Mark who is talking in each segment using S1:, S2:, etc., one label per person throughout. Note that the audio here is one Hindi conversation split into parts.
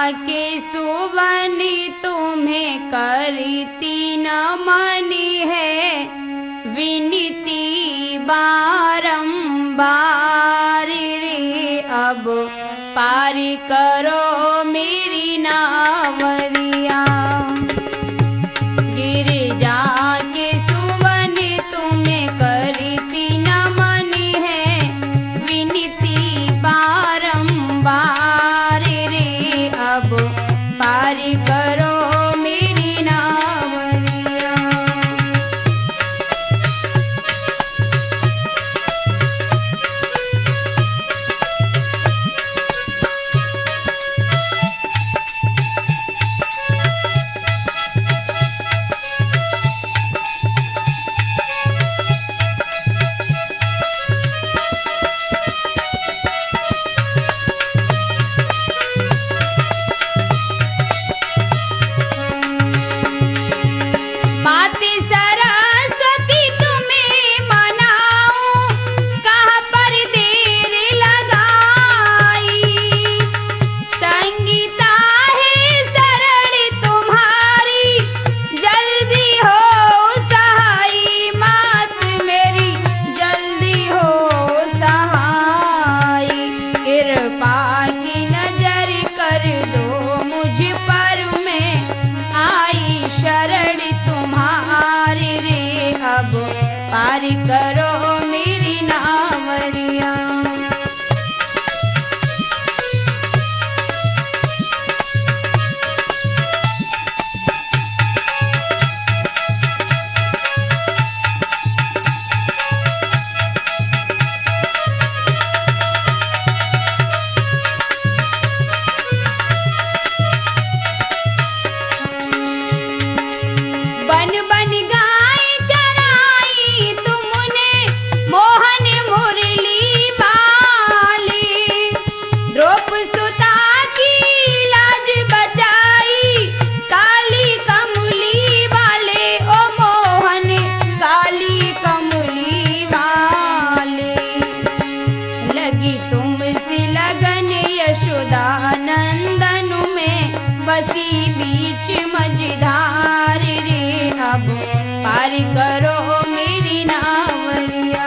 S1: जाके सुवनी तुम्हें करती नमन है, विनती बारंबार रे अब पार करो मेरी नावरिया। गिरिजा के सुवनी तुम्हें करती नमन है, विनती बारंबार रे अब पार करो मेरी नावरिया। पार करो मेरी नावरिया। बन बन गाय चराई तुमने मोहन मुरली बाली, द्रौपदी की लाज बचाई काली कमली वाले, ओ मोहन काली कमली वाले। लगी तुमसे लगन यशोदा नंदन में, बसी बीच मझधार रे अब पार करो मेरी नावरिया।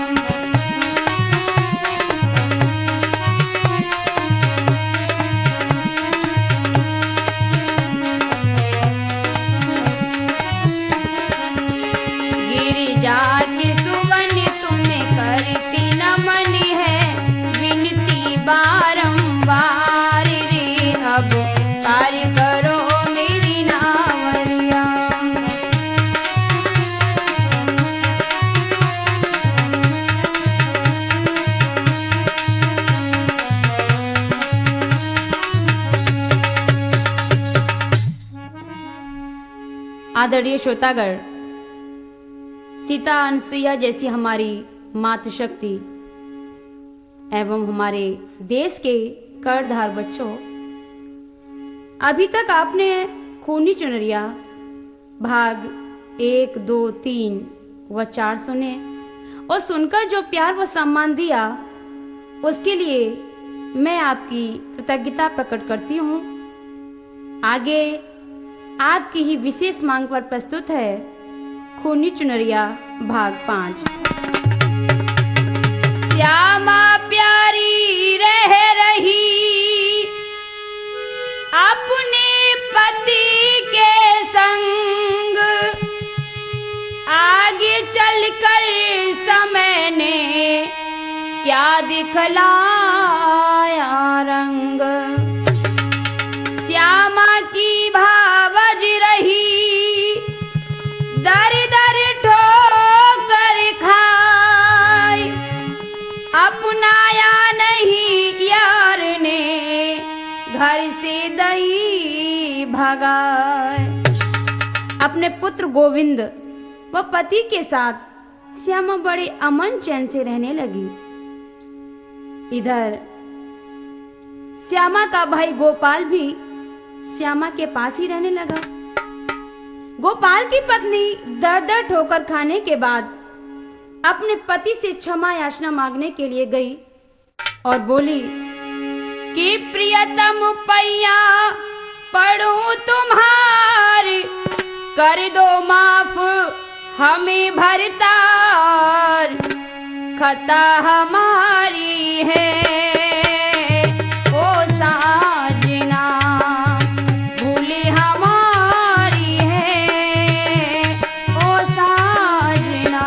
S1: गिरिजा के सुवनी तुम्हें करती नमन है, विनती बारंबार रे अब पार करो मेरी नावरिया। आदरणीय श्रोतागण, सीता अनसुईया जैसी हमारी मातृशक्ति एवं हमारे देश के कर्णधार बच्चों, अभी तक आपने खूनी चुनरिया भाग 1, 2, 3 व 4 सुने और सुनकर जो प्यार व सम्मान दिया उसके लिए मैं आपकी कृतज्ञता प्रकट करती हूँ। आगे आपकी ही विशेष मांग पर प्रस्तुत है खूनी चुनरिया भाग 5। श्यामा प्यारी रह रही अपने पति के संग, आगे चलकर समय ने क्या दिखलाया रंग। श्यामा की भावज रही दर दर ठोकर खाए, अपनाया नहीं यार ने घर से दई भगाए। अपने पुत्र गोविंद व पति के साथ श्यामा बड़े अमन चैन से रहने लगी। इधर श्यामा का भाई गोपाल भी श्यामा के पास ही रहने लगा। गोपाल की पत्नी दर दर ठोकर खाने के बाद अपने पति से क्षमा याचना मांगने के लिए गई और बोली, कि प्रियतम पैया पढ़ूं तुम्हार, कर दो माफ हमें भरतार, खता हमारी है ओ साजना, भूली हमारी है ओ साजना।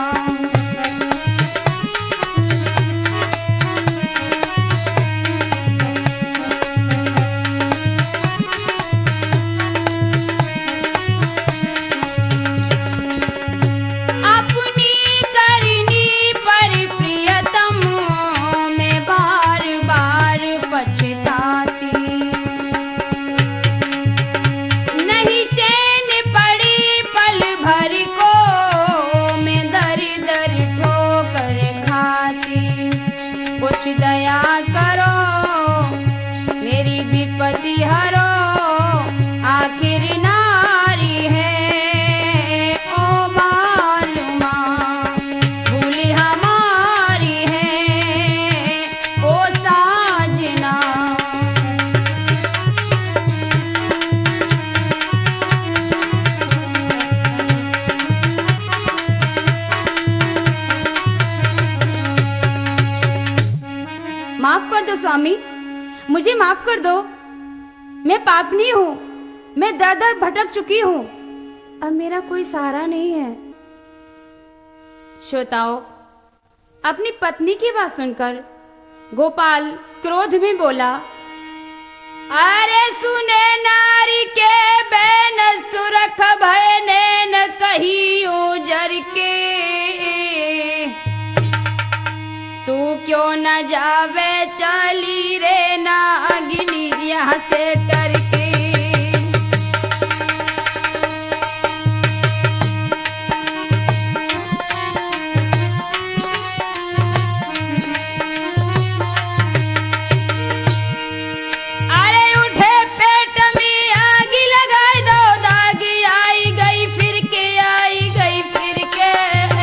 S1: कुछ दया करो मेरी विपत्ति हरो, आखिर नारी है ओ मालूमा, भूली हमारी है ओ साजना। माफ कर दो स्वामी, मुझे माफ कर दो। मैं पापनी हूँ, मैं दर दर भटक चुकी हूँ, अब मेरा कोई सहारा नहीं है। श्रोताओं, अपनी पत्नी की बात सुनकर गोपाल क्रोध में बोला, अरे सुने नारी के बैन सुरख भय नैन कही उजर के, तू क्यों न जावे चली रे नागिनी यहाँ से करके। अरे उठे पेट में आग लगाई दो, दागी आई गई फिर के, आई गई फिर के,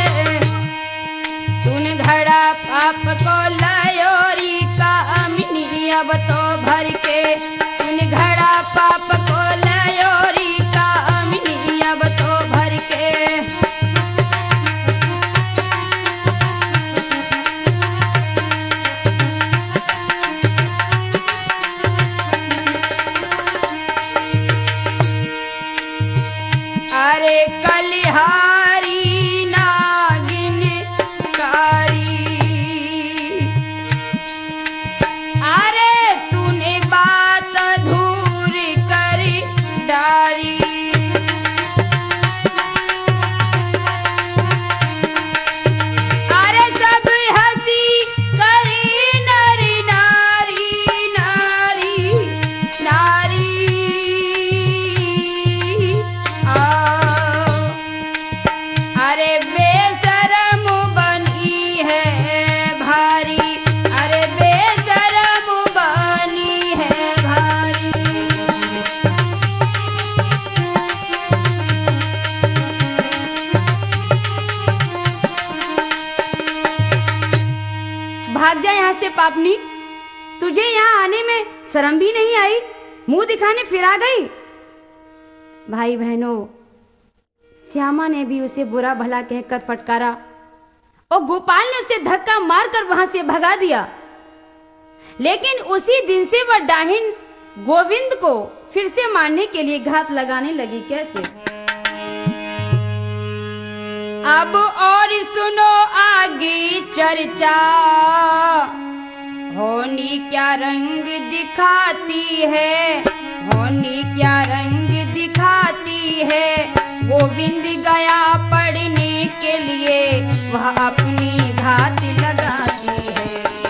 S1: तूने घड़ा पाप को लयोरी का अमिनी अब तो भर के, तूने घड़ा पाप को लयोरी का अमिनी अब तो भर के। अरे कलिहारी नागिन कारी, अरे तूने बात धूर कर डारी, अरे सब हंसी करी नरी नारी नारी नारी। अरे बेशरम बनी है भारी, अरे बेशरम बनी है भारी। भाग जा यहाँ से पापनी, तुझे यहाँ आने में शर्म भी नहीं आई, मुंह दिखाने फिर आ गई। भाई बहनों, श्यामा ने भी उसे बुरा भला कहकर फटकारा और गोपाल ने उसे धक्का मारकर वहां से भगा दिया। लेकिन उसी दिन से वह डाहिन गोविंद को फिर से मारने के लिए घात लगाने लगी। कैसे? अब और सुनो आगे चर्चा, होनी क्या रंग दिखाती है, होनी क्या रंग दिखाती है। गोविंद गया पढ़ने के लिए, वह अपनी घात लगाती है।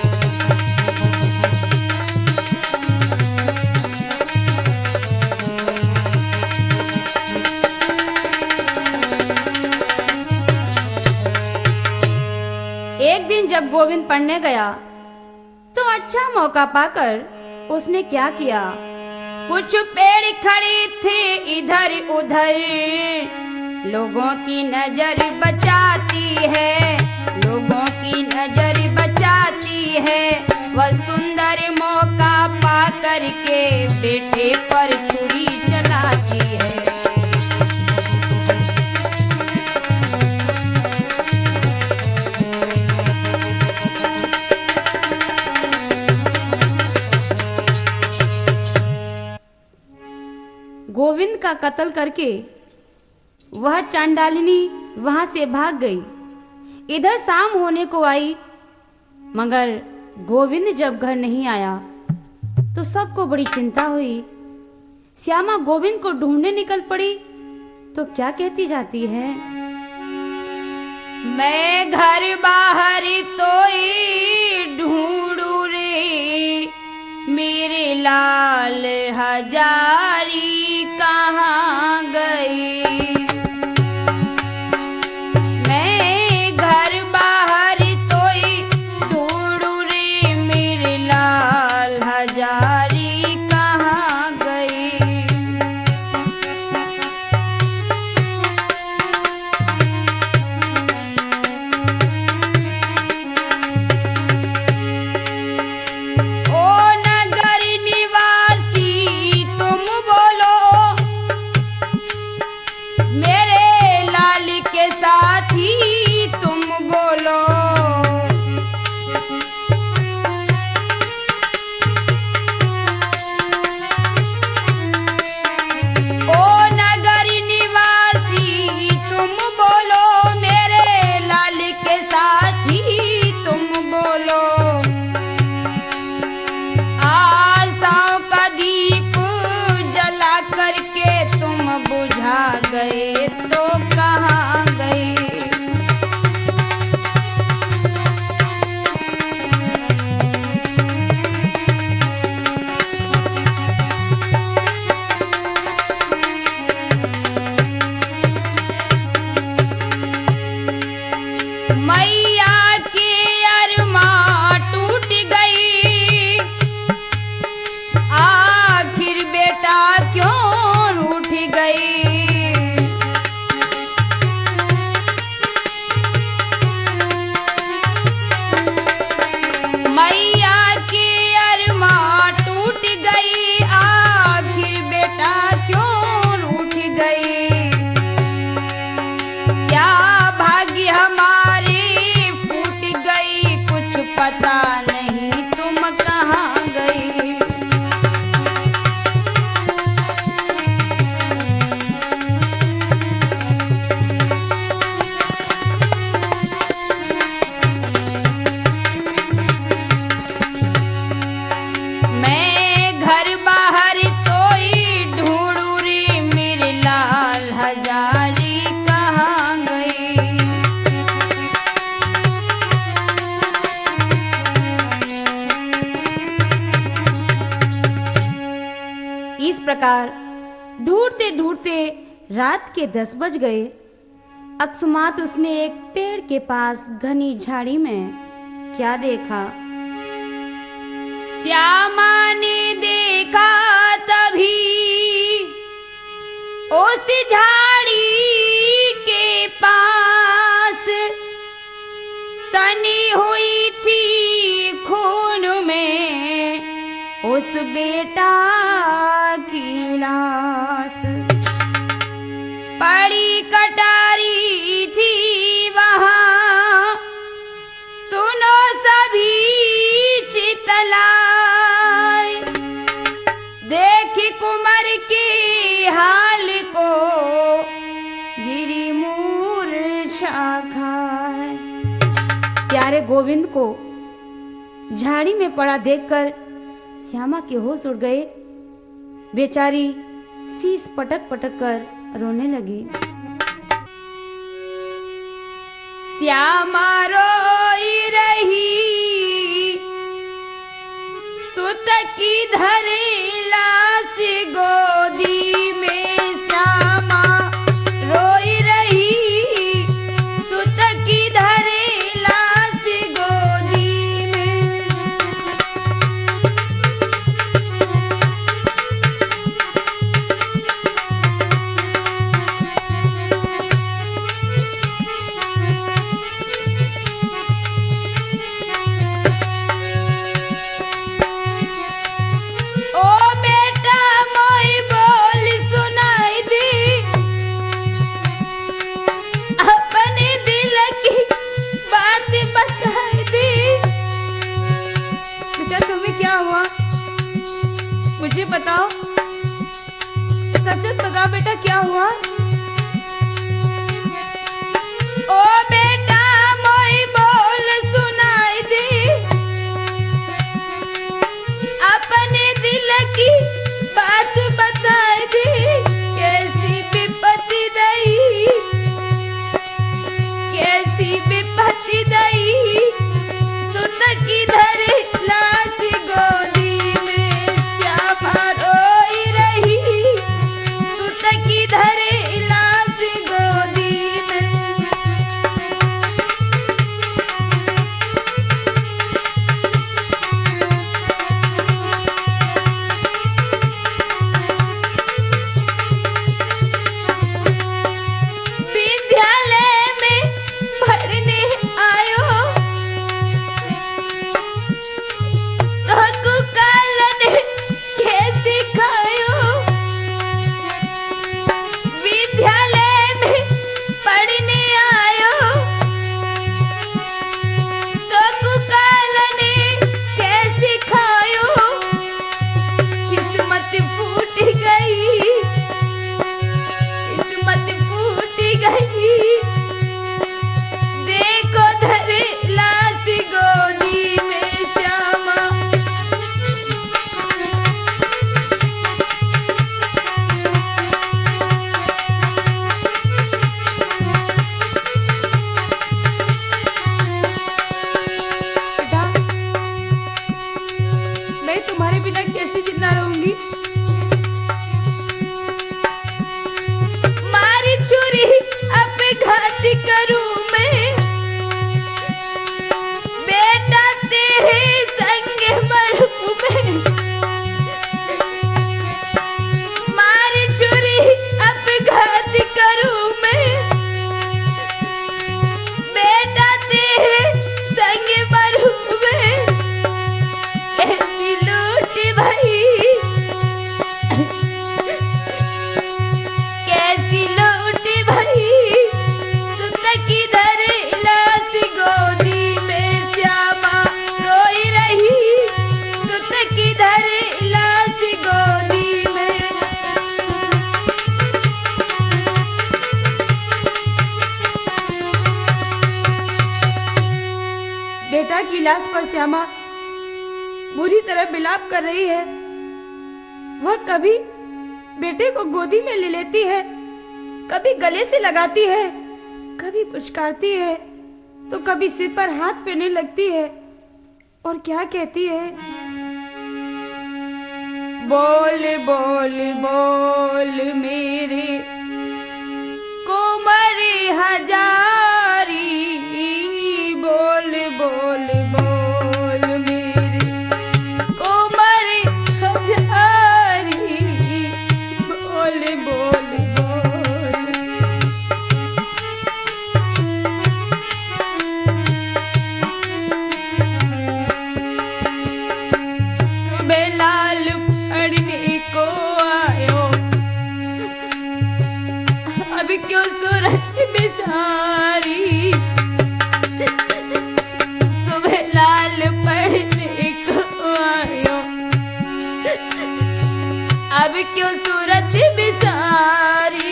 S1: एक दिन जब गोविंद पढ़ने गया तो अच्छा मौका पाकर उसने क्या किया, कुछ पेड़ खड़े थे इधर उधर, लोगों की नजर बचाती है, लोगों की नजर बचाती है। वह सुंदर मौका पा करके बेटे पर छुरी चलाती है। गोविंद का कत्ल करके वह चांडालिनी वहां से भाग गई। इधर शाम होने को आई, मगर गोविंद जब घर नहीं आया तो सबको बड़ी चिंता हुई। श्यामा गोविंद को ढूंढने निकल पड़ी तो क्या कहती जाती है? मैं घर बाहर तोई ढूंढू रे, मेरे लाल हजारी कहाँ गई। मैं घर बाहर तोई ढूंढू रे, मेरे लाल हजारी कहाँ गई। ओ नगर निवासी तुम बोलो, मेरे लाल के साथी तुम बोलो। ओ नगर निवासी तुम बोलो, मेरे लाल के साथी तुम बोलो। आशाओं का दीप जला करके तुम बुझा गए तो कहाँ गए। मैया की अरमां टूट गई, आखिर बेटा क्यों रूठ गई। मैया की अरमां टूट गई, आखिर बेटा क्यों रूठ गई। क्या भाग्य हमारी फूट गई, कुछ पता नहीं तुम कहाँ गई। मैं घर बाहर तोई ढूंढू रे, मेरे लाल हजारी कहाँ गई। इस प्रकार ढूंढते ढूंढते रात के 10 बज गए। अकस्मात उसने एक पेड़ के पास घनी झाड़ी में क्या देखा? श्यामा ने देखा तभी उस झाड़ी के पास सनी हुई थी खून में उस बेटा की लाश। पड़ी कटारी थी वहाँ, सुनो सभी चितलाए, देखी कुंवर के हाल को गिरी मूर्छा खाए। प्यारे गोविंद को झाड़ी में पड़ा देखकर श्यामा के होश उड़ गए। बेचारी शीश पटक पटक कर रोने लगी। श्यामा रोई रही, सुत की धरी लाश गोदी में। श्यामा रोई रही, सुत की धरी लाश गोदी में। बता बेटा क्या हुआ? ओ बेटा मोई बोल सुनाई दी, अपने दिल की बात बताई दी। कैसी विपत्ति दई, कैसी विपत्ति दई, सुत की धरे लाश गोदी में श्यामा रोई रही। सुत की धरे लाश गोदी में। विद्यालय में पढ़ने आयो, तो कालन कैसे खायो। विद्यालय में पढ़ने आयो, तो कालन कैसे खायो। किस्मत फूट गई, किस्मत फूट गई। देखो धरे लाश गोदी में श्यामा। बेटा मैं तुम्हारे बिना कैसे जिंदा रहूंगी? मारी चोरी अब घात करूं मैं, बेटा तेरे संग मरूं मैं। मारी चोरी अब घात करूं मैं, बेटा तेरे संग मरूं मैं। कैसी लूट भई, कैसी लूट भई, सुत की धरे लाश गोदी में श्यामा रोई रही। सुत की धरे लाश गोदी में। बेटा की लाश पर श्यामा बुरी तरह विलाप कर रही है। वह कभी बेटे को गोदी में ले लेती है, कभी गले से लगाती है, कभी पुचकारती है, तो कभी सिर पर हाथ फेरने लगती है और क्या कहती है? बोल बोल बोल मेरे कोमर हजारी, बोल बोल बोल मेरे कोमर हजारी, बोल बोल बोल। सुबह लाल पढ़ने को आयो, अब क्यों सूरत बिसारी। सुबह लाल पढ़ने को आयो, अब क्यों सूरत बिसारी।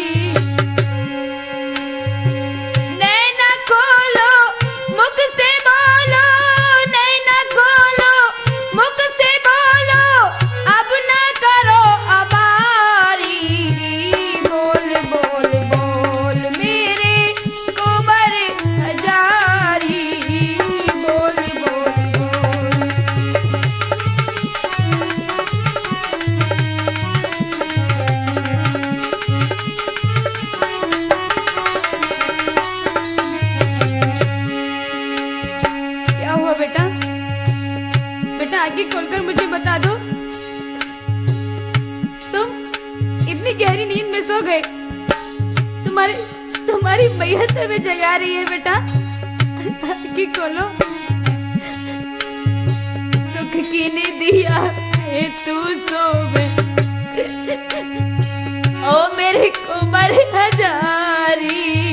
S1: नैना खोलो मुख से बोलो, नैना खोलो मुख से बोलो, अब ना करो अबारी। बोल बोल बोल मेरे कोमर हजारी, बोल बोल बोल। क्या हुआ बेटा? बेटा आंखें खोलकर मुझे बता दो, तुम इतनी गहरी नींद में सो गए? तुम्हारी मैयत में जगा रही है बेटा। आंखें खोलो। सुख की ने दिया है तू सोवे, ओ मेरे कोमर हजारी।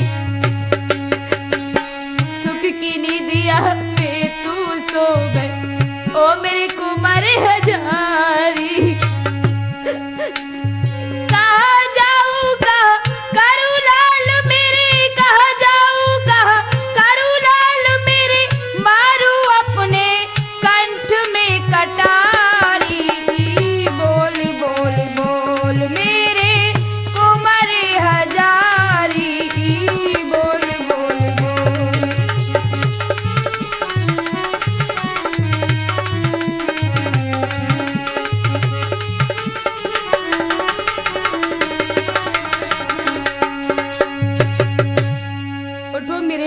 S1: सुख की ने दिया है तू सोवे, ओ मेरे कोमर हजारी। कहाँ जाऊं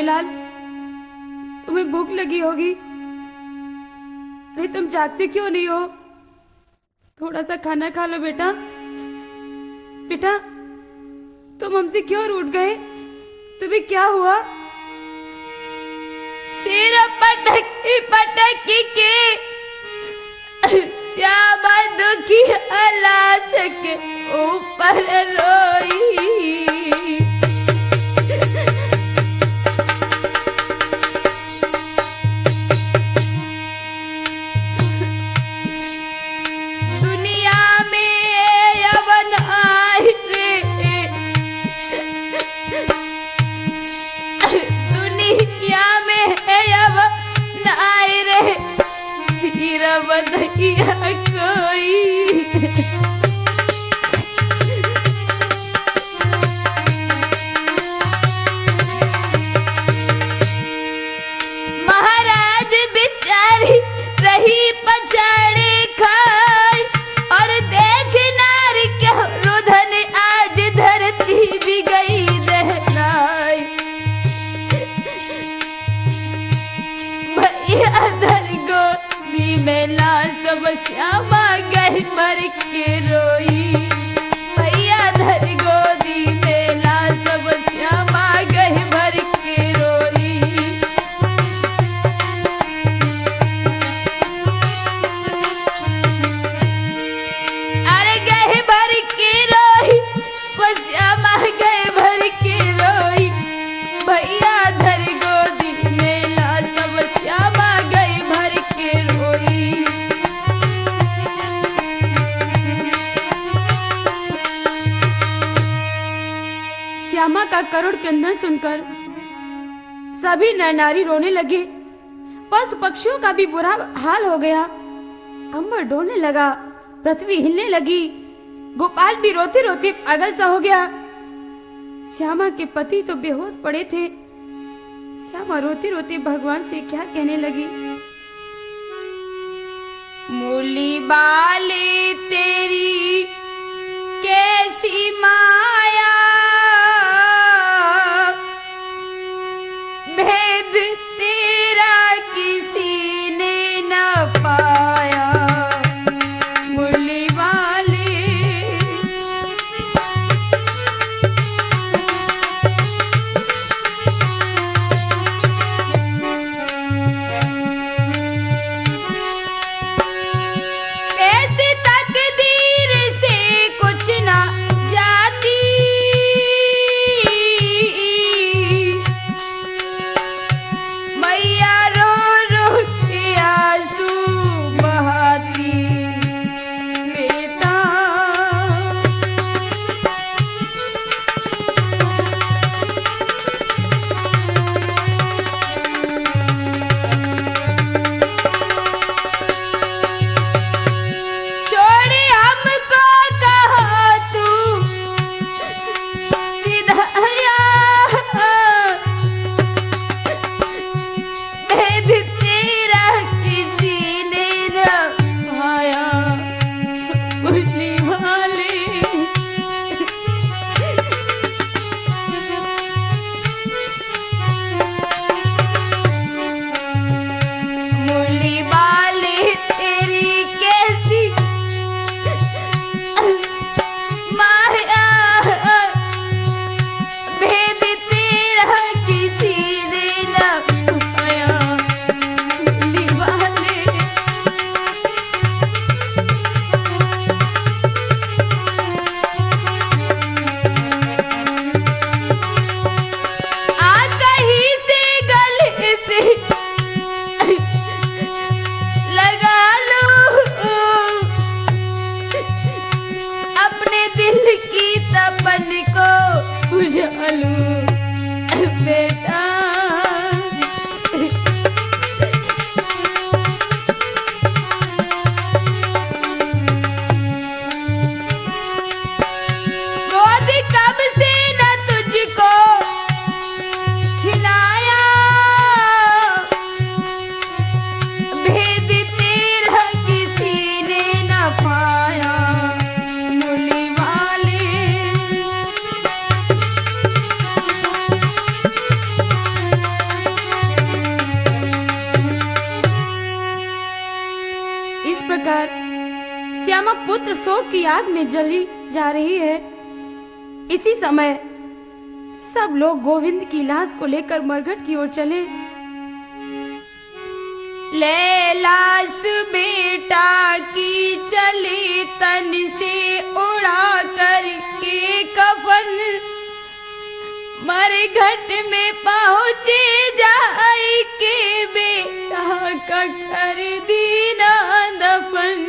S1: लाल, तुम्हें भूख लगी होगी। अरे तुम जागते क्यों नहीं हो? थोड़ा सा खाना खा लो बेटा। बेटा तुम हमसे क्यों रूठ गए? तुम्हें क्या हुआ? सिर पटकी पटकी के श्यामा दुखी हालात के ऊपर रोई। दुनिया में यवन आए रे, दुनिया में यवन आए रे, हीरा बधिया कोई। महाराज बिचारी रही पछाड़े खाई, और देख नारी क्या रुधन आज धरती भी गई दहनाई। भैया धर गोदी में ला सब श्यामा गई मर के रोई। भैया धर गोदी में ला सब श्यामा गई भर के रोई। अरे गए भर के रोई, श्यामा गए भर के रोई। भैया धर गोदी में ला सब श्यामा गए भर के रोई। श्यामा का करुण क्रंदन सुनकर सभी नर नारी रोने लगे। पशु पक्षियों का भी बुरा हाल हो गया। अंबर डोलने लगा, पृथ्वी हिलने लगी। गोपाल भी रोते रोते पागल सा हो गया। श्यामा के पति तो बेहोश पड़े थे। श्यामा रोते रोते भगवान से क्या कहने लगी। मूली बाले तेरी कैसी माया, भेद तेरा किसी ने न पाया। मुरली वाले ऐसी तकदीर से कुछ ना जाती, पुत्र शोक की आग में जली जा रही है। इसी समय सब लोग गोविंद की लाश को लेकर मरघट की ओर चले। ले लाश बेटा की चली तन से उड़ा करके कफन, मरघट में पहुंचे जाई के बेटा का कर दीना दफन।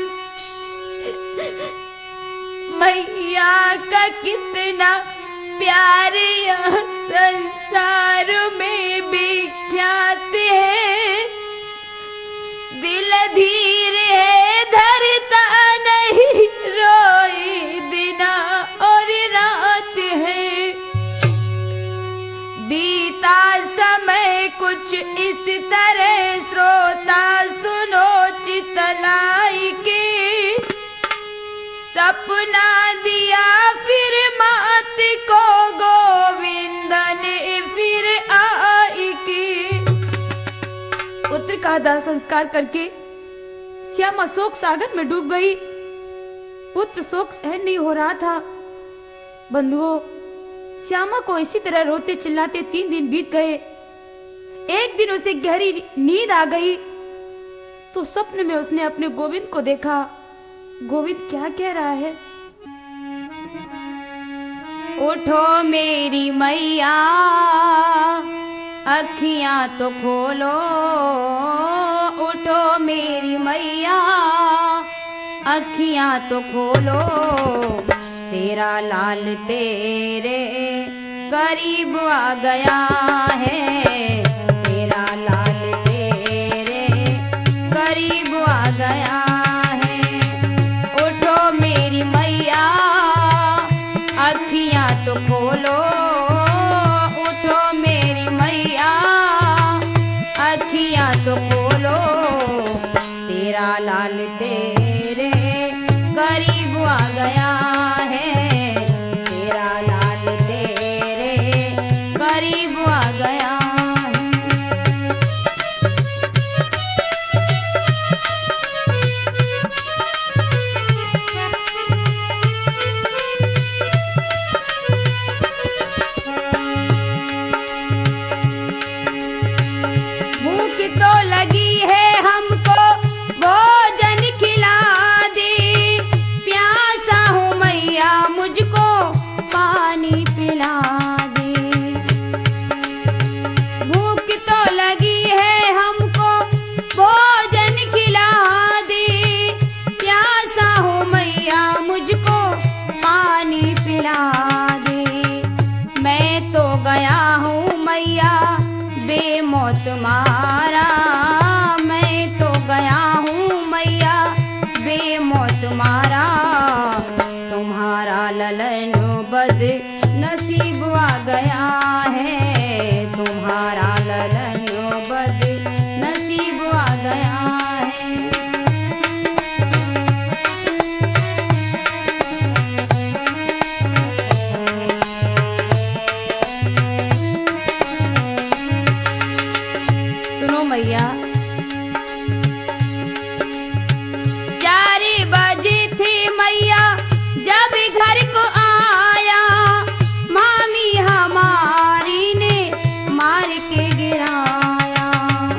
S1: मैया का कितना प्यार यह संसार में विख्यात है, दिल धीर है धरता नहीं, रोए दिना और रात है। बीता समय कुछ इस तरह श्रोता सुनो चितलाई के, सपना दिया फिर मात को गोविंद ने फिर आई के। पुत्र का दाह संस्कार करके श्यामा शोक सागर में डूब गई। पुत्र शोक सहन नहीं हो रहा था। बंधुओं, श्यामा को इसी तरह रोते चिल्लाते 3 दिन बीत गए। एक दिन उसे गहरी नींद आ गई तो स्वप्न में उसने अपने गोविंद को देखा। गोविंद क्या कह रहा है? उठो मेरी मैया, अखियां तो खोलो, उठो मेरी मैया, अखियां तो खोलो, तेरा लाल तेरे करीब आ गया है, तेरा लाल तेरे करीब आ गया है। उठो मेरी मैया, अखियां तो खोलो, उठो मेरी मैया, अखियां तो खोलो, तेरा लाल तेरे करीब आ गया है, तेरा लाल तेरे करीब आ गया है। भूख तो लगी है हमको, भोजन खिला दे, प्यासा हूँ मैया मुझको पानी पिला दे। भूख तो लगी है हमको, भोजन खिला दे, प्यासा हूँ मैया मुझको पानी पिला दे। मैं तो गया हूँ मैया बेमौत मारा, मैं तो गया हूँ मैया बेमौत मारा, तुम्हारा ललन बद नसीब आ गया है, तुम्हारा ललन बद नसीब आ गया है। सुनो मैया, 4 बजे थे मैया जब घर को आया, मामी हमारी ने मार के गिराया।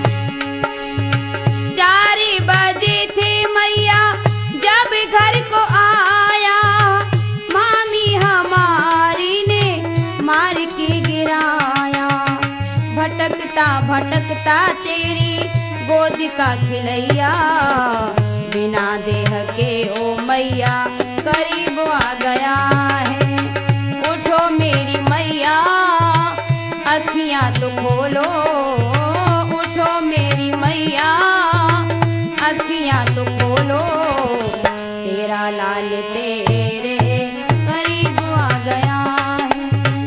S1: 4 बजे थे मैया जब घर को आया, मामी हमारी ने मार के गिराया। भटकता भटकता तेरी गोद का खिलैया, बिना देह के ओ मैया करीब आ गया है। उठो मेरी मैया, अखियां तो खोलो, उठो मेरी मैया, अखियां तो खोलो, तेरा लाल तेरे करीब आ गया है।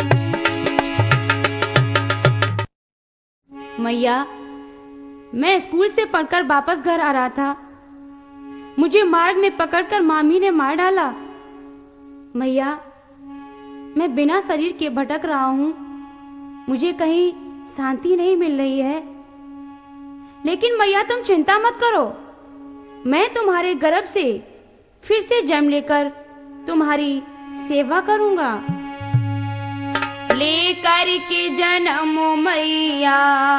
S1: मैया, मैं स्कूल से पढ़कर वापस घर आ रहा था, मुझे मार्ग में पकड़कर मामी ने मार डाला। मैया, मैं बिना शरीर के भटक रहा हूँ, मुझे कहीं शांति नहीं मिल रही है। लेकिन मैया तुम चिंता मत करो, मैं तुम्हारे गर्भ से फिर से जन्म लेकर तुम्हारी सेवा करूंगा। लेकर के जन्म मैया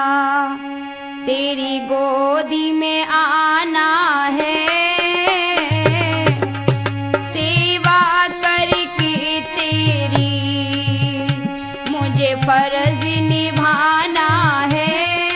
S1: तेरी गोदी में आना है, सेवा करके तेरी मुझे फर्ज निभाना है।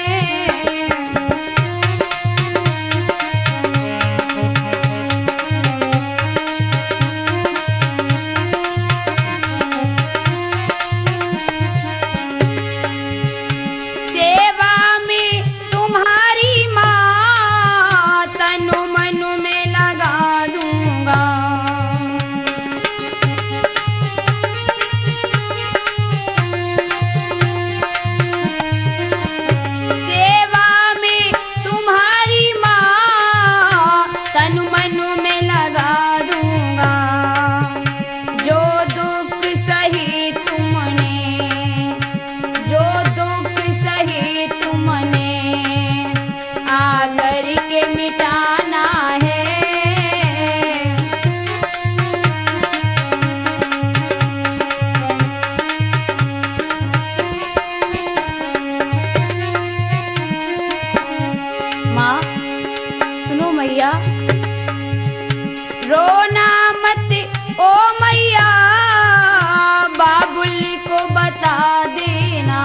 S1: रोना मत ओ मैया, बाबुल को बता देना।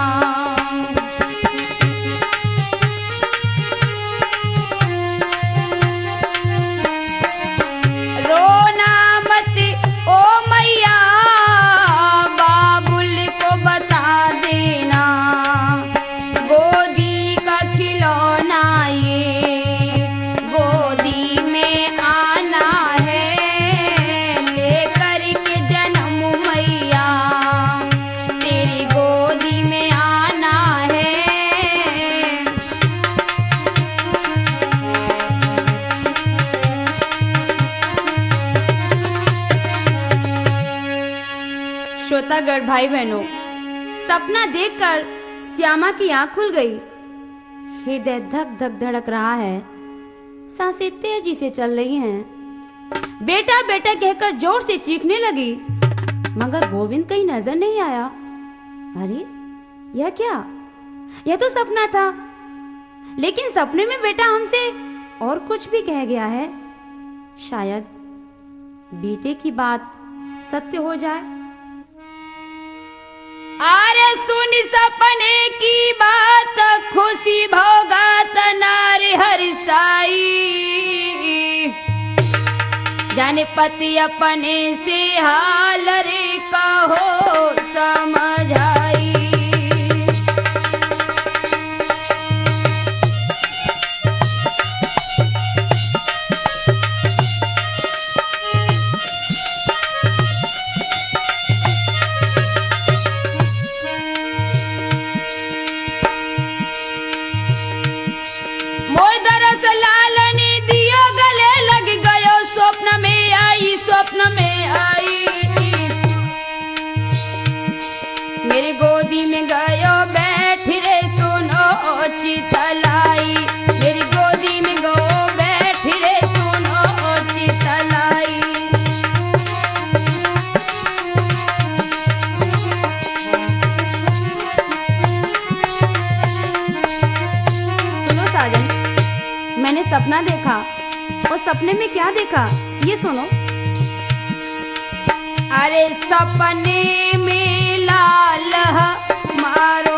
S1: रोना मत ओ मैया, बाबुल को बता देना। गोदी का खिलौना ये गोदी में आना है, लेकर के जन्म मैया तेरी गोदी में आना है। श्रोतागढ़ भाई बहनों, सपना देखकर श्यामा की आंख खुल गई। हृदय धक धक धड़क रहा है, सांसें तेजी से चल रही हैं। बेटा बेटा कहकर जोर से चीखने लगी, मगर गोविंद कहीं नजर नहीं आया। अरे यह क्या? यह तो सपना था, लेकिन सपने में बेटा हमसे और कुछ भी कह गया है। शायद बेटे की बात सत्य हो जाए। अरे सुन सपने की बात, खुशी भोगात नारे हरिसाई। जाने पति अपने से हाल रे कहो समझाई। स्वप्न में आई मेरी गोदी में गयो बैठ रे सुनो चितलाई। मेरी गोदी में गो बैठ रे सुनो चितलाई। सुनो साजन, मैंने सपना देखा और सपने में क्या देखा ये सुनो। अरे सपने में लाल मारो,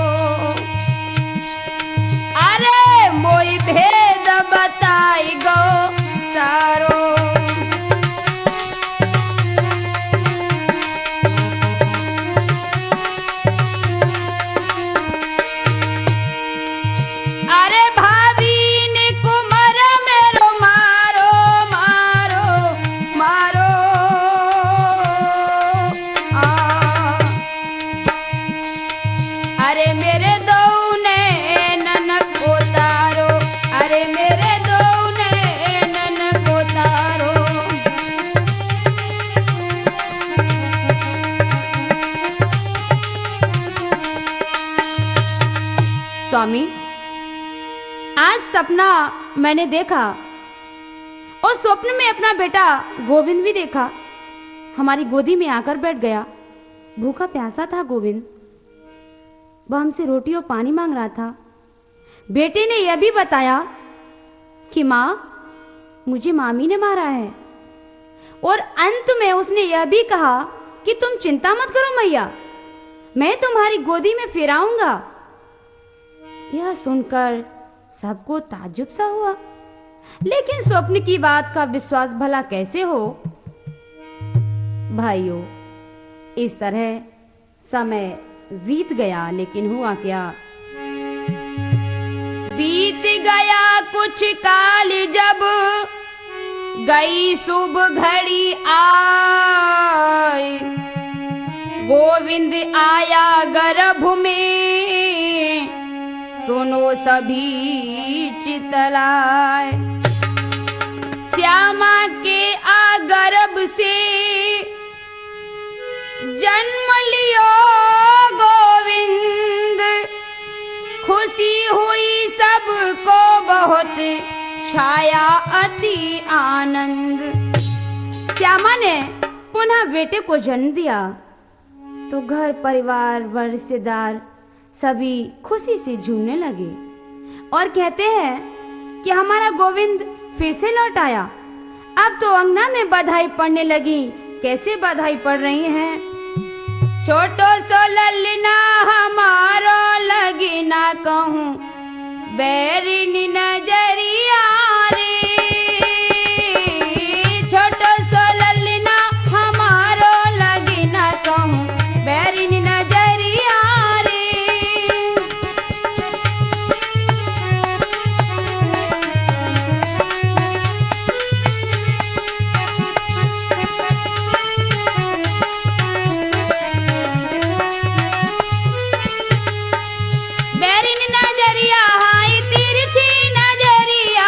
S1: अरे मोई भेद बताई गो सारो। अरे भाभी ने कुमार मेरो मारो मारो मारो। अरे मेरे दौने ननक को तारो, अरे मेरे दौने ननक को तारो। स्वामी, आज सपना मैंने देखा और स्वप्न में अपना बेटा गोविंद भी देखा। हमारी गोदी में आकर बैठ गया। भूखा प्यासा था गोविंद। वह हमसे रोटी और पानी मांग रहा था। बेटे ने यह भी बताया कि माँ, मुझे मामी ने मारा है। और अंत में उसने यह भी कहा कि तुम चिंता मत करो मैया, मैं तुम्हारी गोदी में फिर आऊंगा। यह सुनकर सबको ताज्जुब सा हुआ, लेकिन स्वप्न की बात का विश्वास भला कैसे हो। भाइयों, इस तरह समय बीत गया, लेकिन हुआ क्या। बीत गया कुछ काल, जब गई शुभ घड़ी आए, गोविंद आया गर्भ में, सुनो सभी चितलाए। श्यामा के आगर्भ से जन्म लियो गोविंद, खुशी हुई सबको बहुत, छाया अति आनंद। श्यामा ने पुनः बेटे को जन्म दिया तो घर परिवार व रिश्तेदार सभी खुशी से झूमने लगे और कहते हैं कि हमारा गोविंद फिर से लौट आया। अब तो अंगना में बधाई पड़ने लगी। कैसे बधाई पड़ रही हैं। छोटो सो ललना हमारो लगी ना कहूँ, बैरिनी नजरिया रे। छोटो सो ललना हमारो लगी ना कहूँ, बैरिनी नजरिया रे। बैरिनी नजरिया हाय तिरछी नजरिया,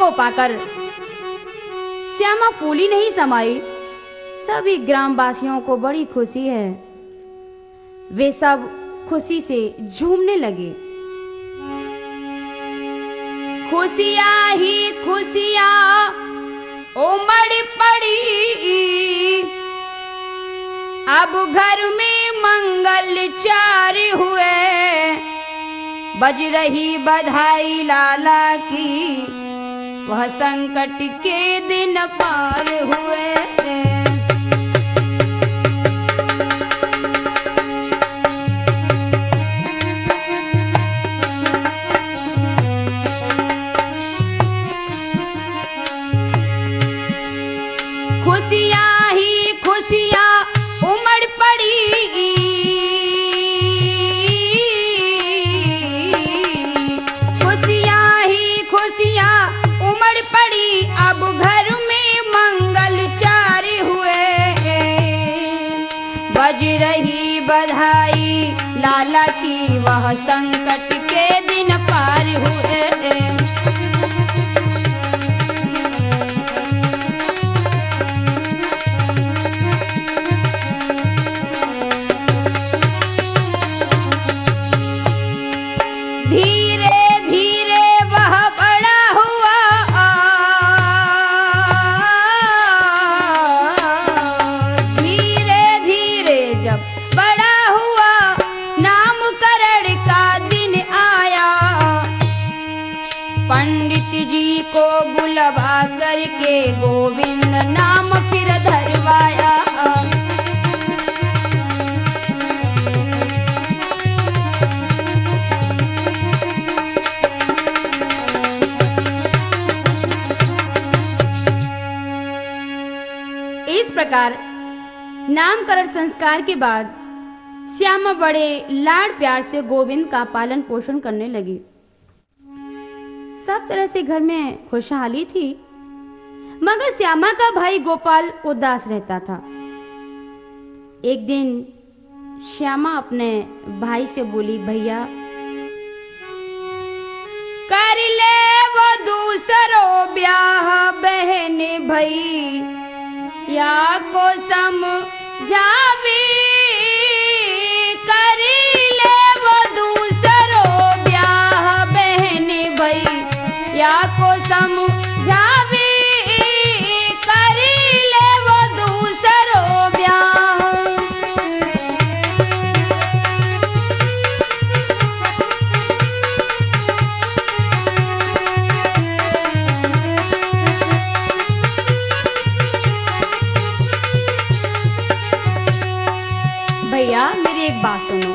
S1: को पाकर श्यामा फूली नहीं समाई। सभी ग्रामवासियों को बड़ी खुशी है। वे सब खुशी से झूमने लगे। खुशियां ही खुशियां उमड़ पड़ी, अब घर में मंगल चार हुए। बज रही बधाई लाला की, वह संकट के दिन पार हुए। खुशियां ही खुशियां उमड़ पड़ी, खुशियां ही खुशियां उमड़ पड़ी, अब घर में मंगल चार हुए। बज रही बधाई लाला की, वह संकट के दिन पार हुए। धीरे धीरे वह बड़ा हुआ, धीरे धीरे जब बड़ा हुआ, नामकरण का दिन आया। पंडित जी को बुलवा करके गोविंद नाम फिर धरवाया। इस प्रकार नामकरण संस्कार के बाद श्यामा बड़े लाड प्यार से गोविंद का पालन पोषण करने लगी। सब तरह से घर में खुशहाली थी, मगर श्यामा का भाई गोपाल उदास रहता था। एक दिन श्यामा अपने भाई से बोली, भैया कर ले वो दूसरो ब्याह बहन भई, या को समझावी। कर ले वो दूसरो ब्याह बहन भई, या को समझावी। कर ले वो दूसरो ब्याह। भैया मेरी एक बात सुनो।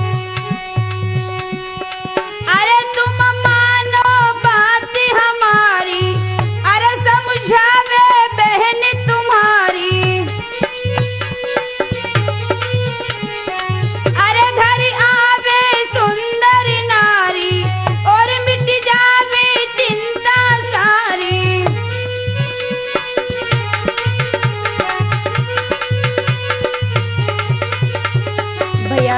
S1: अरे तुम मानो बात हमारी, अरे समझावे बहन तुम्हारी। अरे घर आवे सुंदर नारी, और मिट जावे चिंता सारी। भैया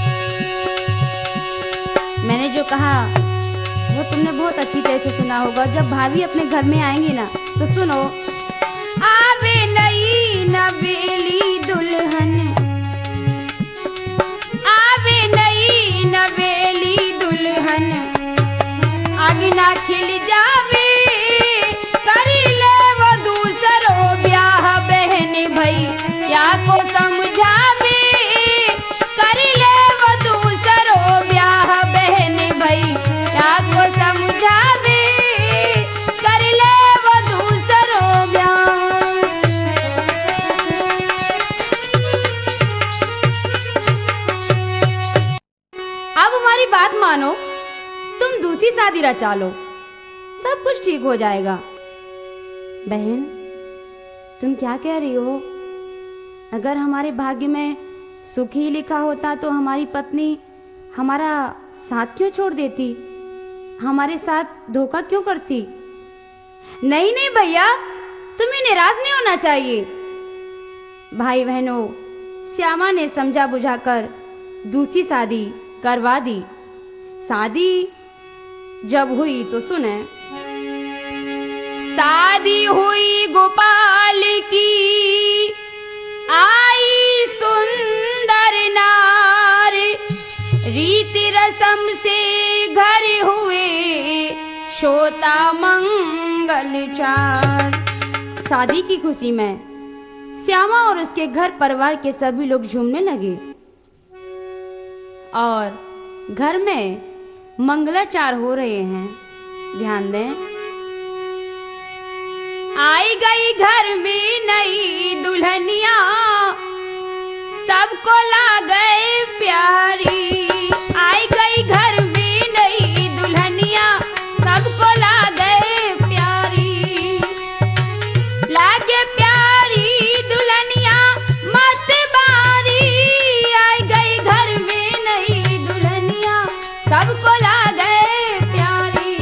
S1: मैंने जो कहा वो तुमने बहुत अच्छी तरह से सुना होगा। जब भाभी अपने घर में आएंगी ना तो सुनो। आवे नई नवेली दुल्हन, आवे नई नवेली दुल्हन, आगना खिल जावे। कर ले वो दूसरो ब्याह बहन भई, या को समझावे। कर ले वो दूसरो ब्याह बहन भई, या को समझावे। कर ले वो दूसरो ब्याह। अब हमारी बात मानो, तुम दूसरी शादी रचा लो, सब कुछ ठीक हो जाएगा। बहन तुम क्या कह रही हो? अगर हमारे भाग्य में सुख ही लिखा होता तो हमारी पत्नी हमारा साथ क्यों छोड़ देती, हमारे साथ धोखा क्यों करती? नहीं नहीं भैया, तुम्हें निराश नहीं होना चाहिए। भाई बहनों, श्यामा ने समझा बुझाकर दूसरी शादी करवा दी। शादी जब हुई तो सुने। शादी हुई गोपाल की, आई सुंदर नार, रीति रसम से घर हुए श्रोता मंगलचार। शादी की खुशी में श्यामा और उसके घर परिवार के सभी लोग झूमने लगे और घर में मंगलाचार हो रहे हैं। ध्यान दें। आई गई घर में नई दुल्हनिया, सबको ला गए प्यारी। आई गई घर में नई दुल्हनिया, सबको ला गए प्यारी। लागे प्यारी दुल्हनिया मत बारी, आई गई घर में नई दुल्हनिया, सबको ला गए प्यारी।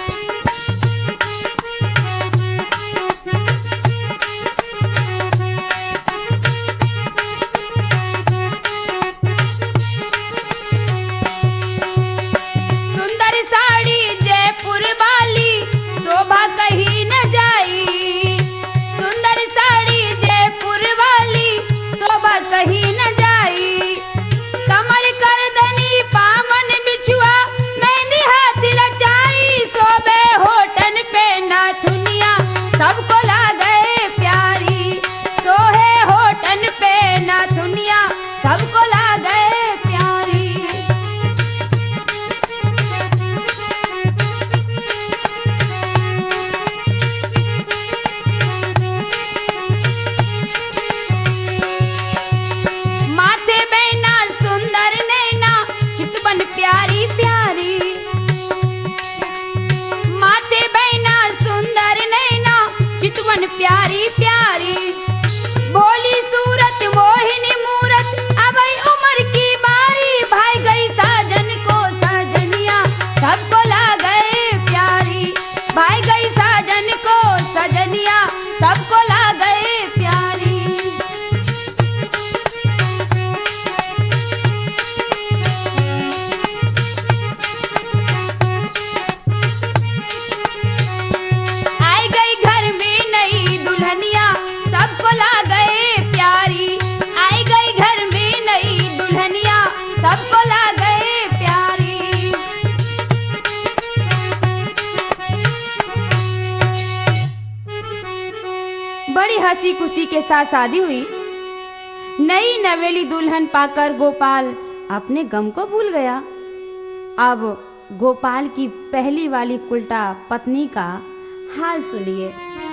S1: सुंदर साड़ी जयपुर वाली, शोभा कहीं न जाई। सुंदर साड़ी जयपुर वाली, शोभा कहीं न जाई। कमर करदनी पावन बिछुआ, मेहंदी हाथ रचाई। शोभे होठन पे नाथुनिया, सबको ला गए प्यारी। सोहे होठन पे नाथुनिया, सबको ला गए प्यारी। माथे बैना सुंदर नैना, चितवन प्यारी प्यारी। माथे बैना सुंदर नैना, चितवन प्यारी प्यारी। बोली सूरत मोहिनी मूरत, अभय उम्र की बारी। भाई गई साजन को सजनिया, सबको ला गए प्यारी। भाई गई साजन को सजनिया, सबको ला गए प्यारी। आई गई घर में नई दुल्हनिया, सबको ला गए प्यारी। आई गई घर में नई दुल्हनिया, सबको ला गए प्यारी। बड़ी हंसी खुशी के साथ शादी हुई। नई नवेली दुल्हन पाकर गोपाल अपने गम को भूल गया। अब गोपाल की पहली वाली उल्टा पत्नी का हाल सुनिए।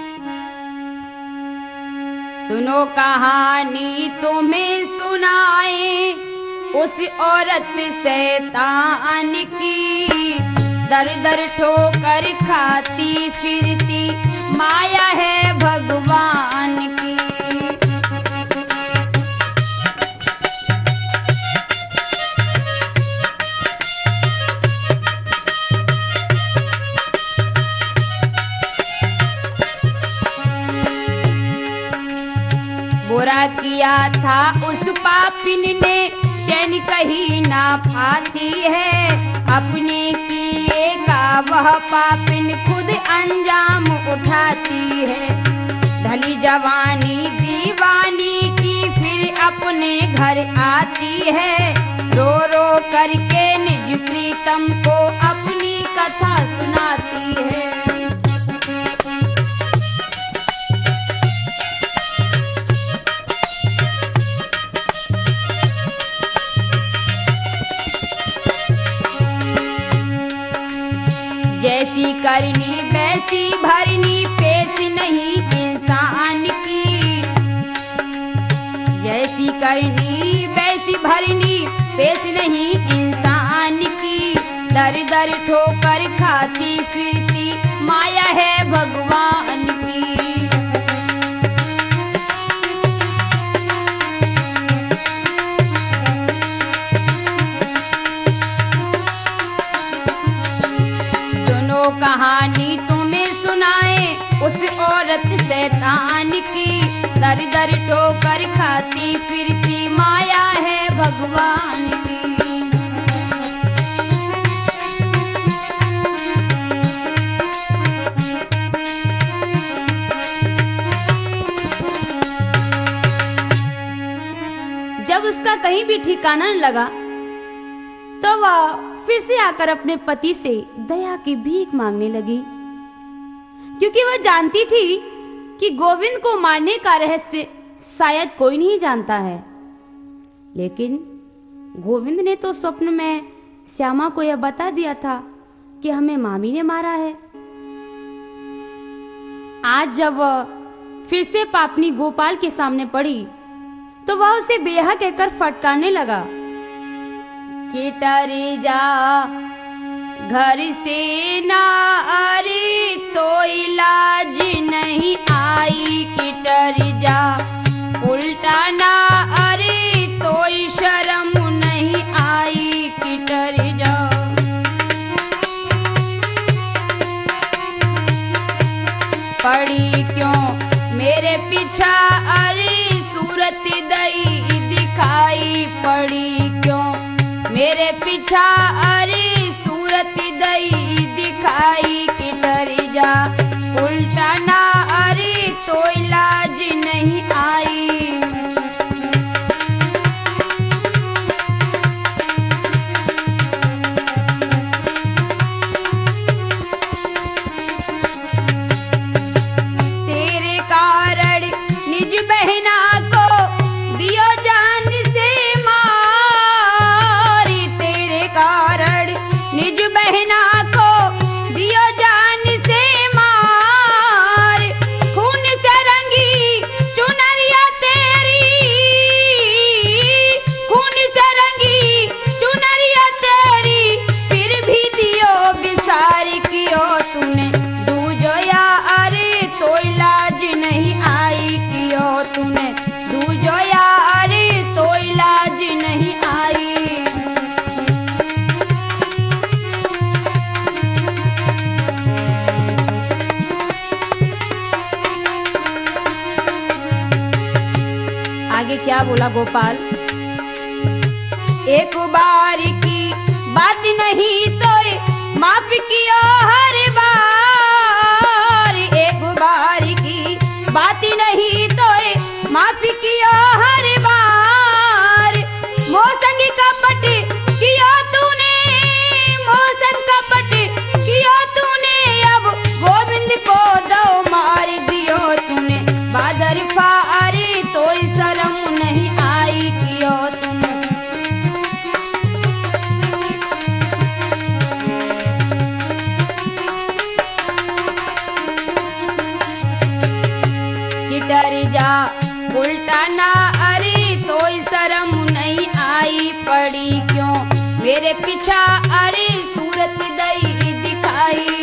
S1: सुनो कहानी तुम्हें सुनाए उस औरत शैतान की। दर दर ठोकर खाती फिरती माया है भगवान की। बुरा किया था उस पापिन ने, चैन कहीं ना पाती है। अपने किए का वह पापिन खुद अंजाम उठाती है। ढली जवानी दीवानी की फिर अपने घर आती है। रो रो करके निज प्रीतम को अपनी कथा सुनाती है। जैसी करनी वैसी भरनी, पेश नहीं इंसान की। जैसी करनी वैसी भरनी, पेश नहीं इंसान की। दर दर ठोकर खाती फिरती माया है भगवान की। कहानी तुम्हें सुनाए उस औरत शैतान की। दर दर ठोकर खाती फिरती माया है भगवान की। कहीं भी ठिकाना न लगा तो वह फिर से आकर अपने पति से दया की भीख मांगने लगी, क्योंकि वह जानती थी कि गोविंद को मारने का रहस्य शायद कोई नहीं जानता है। लेकिन गोविंद ने तो स्वप्न में श्यामा को यह बता दिया था कि हमें मामी ने मारा है। आज जब वह फिर से पापनी गोपाल के सामने पड़ी तो वह उसे बेहा कहकर फटकारने लगा कि टरी जा घर से ना, अरे तो इलाज नहीं आई कि टरी जा, उल्टा ना, अरे तो शर्म नहीं आई कि टरी जा। पड़ी क्यों मेरे पीछा, अरे सूरत दई दिखाई, पड़ी क्यों मेरे पीछा, अरे सूरत दई दिखाई कि डरी जा, उल्टा ना, अरे तो इलाज नहीं आई। तेरे कारण निज बहना को दियो जान से मारी, तेरे कारण निज बहना को दियो जान से मार, खून से रंगी चुनरिया तेरी, खून से रंगी चुनरिया तेरी, फिर भी दियो बिसार कियो तूने दूजोया, अरे तो इलाज नहीं आई कियो तूने दूजोया, अरे तो इलाज नहीं आई। आगे क्या बोला गोपाल, एक बार की बात नहीं तो माफ कियो हर बार, एक बार की बात नहीं तो माफ कियो हर बार, मोसंग कपट कियो तूने, मोसंग कपट कियो तूने, अब गोविंद को दो मार दियो तूने, बादर फारे तो शर्म नहीं आई कियो तूने। कि डर जा उल्टा ना, अरे तो शर्म नहीं आई, पड़ी क्यों मेरे पीछा, अरे सूरत दई दिखाई।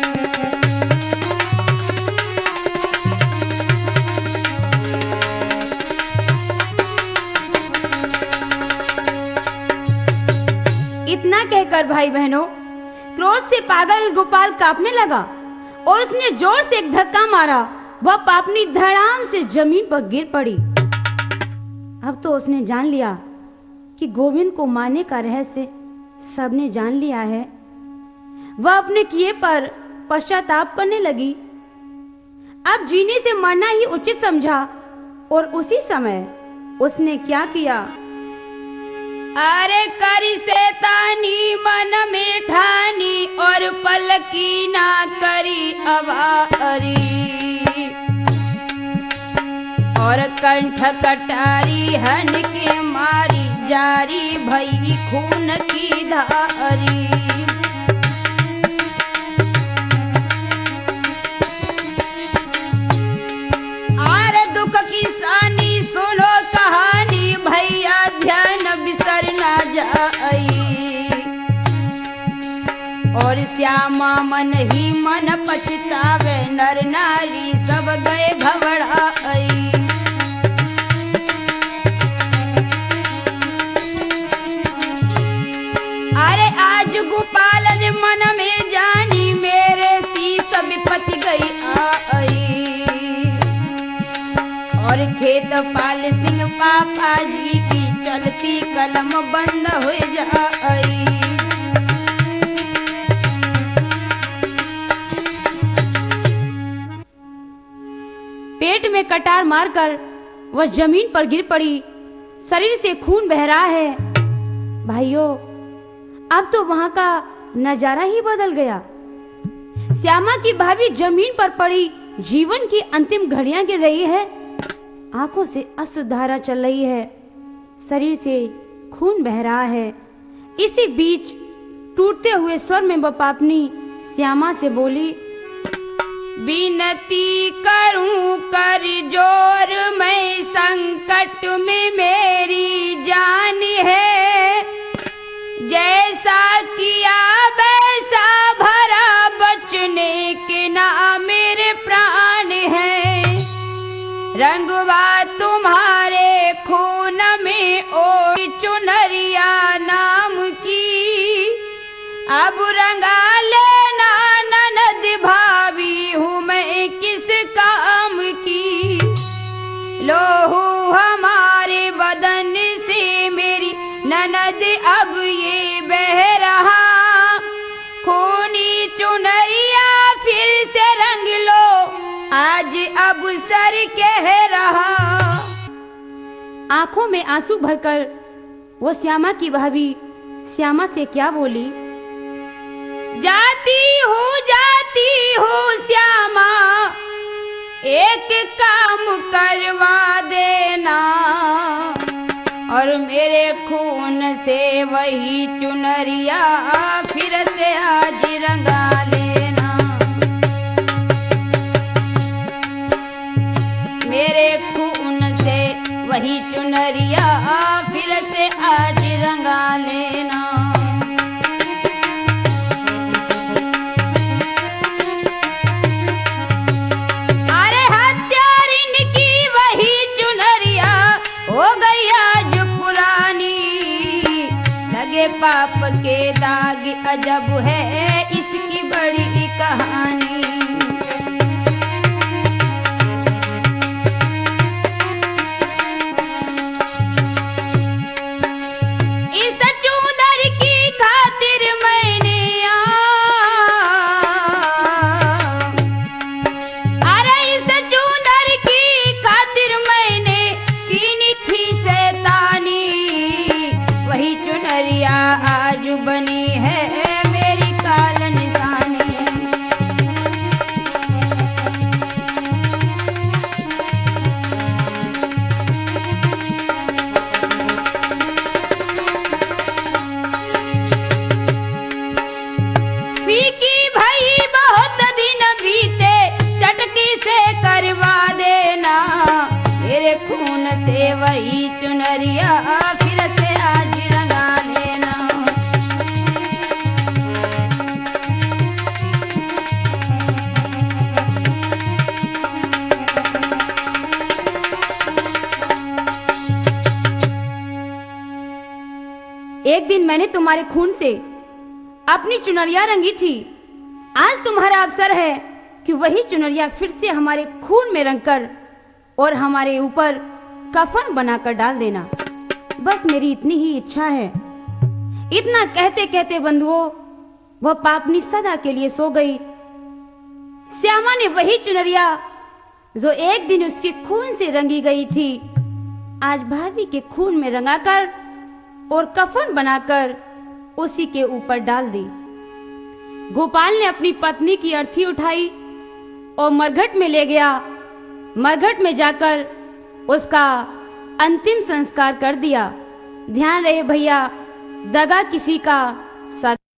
S1: इतना कहकर भाई बहनों क्रोध से पागल गोपाल कांपने लगा और उसने जोर से एक धक्का मारा। वह पापनी धड़ाम से जमीन पर गिर पड़ी। अब तो उसने जान लिया कि गोविंद को मारने का रहस्य सबने जान लिया है। वह अपने किए पर पश्चाताप करने लगी। अब जीने से मरना ही उचित समझा और उसी समय उसने क्या किया, अरे करी शैतानी मन में ठानी और पलकी ना करी अवारी, और कंठ कटारी हन के मारी जारी भई खून की धारी। आरे दुख की सानी सुनो कहानी भैया ध्यान बिसर ना जाई, और श्यामा मन ही मन पछतावे नर नारी सब गए घबराई। अरे आज गोपाल ने मन में जानी मेरे शीश विपत्ति गई आई, और खेत पाल सिंह पापा जी की चलती कलम बंद हो जाई। पेट में कटार मारकर वह जमीन पर गिर पड़ी शरीर से खून बह रहा है। भाइयों, अब तो वहां का नजारा ही बदल गया। श्यामा की भाभी जमीन पर पड़ी जीवन की अंतिम घड़ियां गिर रही है। आंखों से अश्रुधारा चल रही है, शरीर से खून बह रहा है। इसी बीच टूटते हुए स्वर में वो पापनी श्यामा से बोली, विनती करूं कर जोर, मैं संकट में मेरी जान है। जैसा किया वैसा भरा, बचने के ना मेरे प्राण है। रंगवा तुम्हारे खून में ओ चुनरिया नाम की, अब रंगा लेना ननद भाभी हूँ मैं किस काम की। लोहू हमारे बदन से मेरी ननद अब ये बह रहा, खूनी चुनरिया फिर से रंग लो आज अब सर कह रहा। आंखों में आंसू भरकर वो श्यामा की भाभी श्यामा से क्या बोली, जाती हूँ श्यामा, एक काम करवा देना, और मेरे खून से वही चुनरिया फिर से आज रंगा लेना। मेरे खून से वही चुनरिया फिर से आज रंगा लेना। अरे हत्यारिन की वही चुनरिया हो गई आज पुरानी, लगे पाप के दाग अजब है इसकी बड़ी कहानी। आज बनी है मेरी काल निशानी। फीकी भई बहुत दिन बीते, चटकी से करवा देना, मेरे खून से वही चुनरिया फिर से आज रंगा लेना। एक दिन मैंने तुम्हारे खून से अपनी चुनरिया रंगी थी, आज तुम्हारा अवसर है कि वही चुनरिया फिर से हमारे खून में रंगकर और हमारे ऊपर कफन बनाकर डाल देना। बस मेरी इतनी ही इच्छा है। इतना कहते कहते बंधुओं, वह पापनी सदा के लिए सो गई। श्यामा ने वही चुनरिया जो एक दिन उसके खून से रंगी गई थी, आज भाभी के खून में रंगाकर और कफन बनाकर उसी के ऊपर डाल दी। गोपाल ने अपनी पत्नी की अर्थी उठाई और मरघट में ले गया। मरघट में जाकर उसका अंतिम संस्कार कर दिया। ध्यान रहे भैया, दगा किसी का